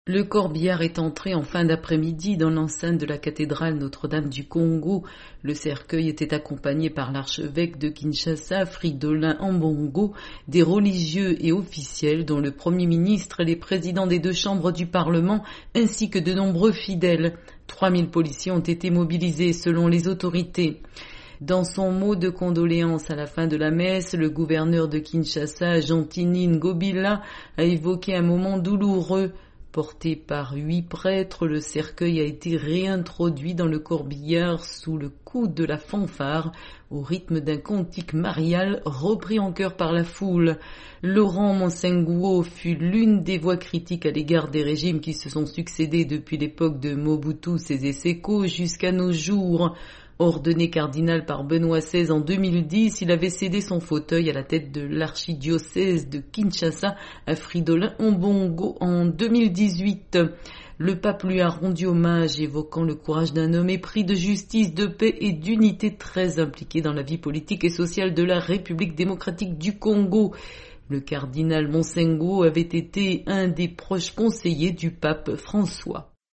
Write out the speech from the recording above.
Le corbillard est entré en fin d'après-midi dans l'enceinte de la cathédrale Notre-Dame du Congo. Le cercueil était accompagné par l'archevêque de Kinshasa, Fridolin Ambongo, des religieux et officiels dont le Premier ministre et les présidents des deux chambres du Parlement, ainsi que de nombreux fidèles. 3000 policiers ont été mobilisés selon les autorités. Dans son mot de condoléances à la fin de la messe, le gouverneur de Kinshasa, Gentini Ngobila, a évoqué un moment douloureux. Porté par 8 prêtres, le cercueil a été réintroduit dans le corbillard sous le coup de la fanfare, au rythme d'un cantique marial repris en chœur par la foule. Laurent Monsenguo fut l'une des voix critiques à l'égard des régimes qui se sont succédés depuis l'époque de Mobutu Sese Seko jusqu'à nos jours. Ordonné cardinal par Benoît XVI en 2010, il avait cédé son fauteuil à la tête de l'archidiocèse de Kinshasa à Fridolin Ambongo en 2018. Le pape lui a rendu hommage, évoquant le courage d'un homme épris de justice, de paix et d'unité, très impliqué dans la vie politique et sociale de la République démocratique du Congo. Le cardinal Monsengo avait été un des proches conseillers du pape François.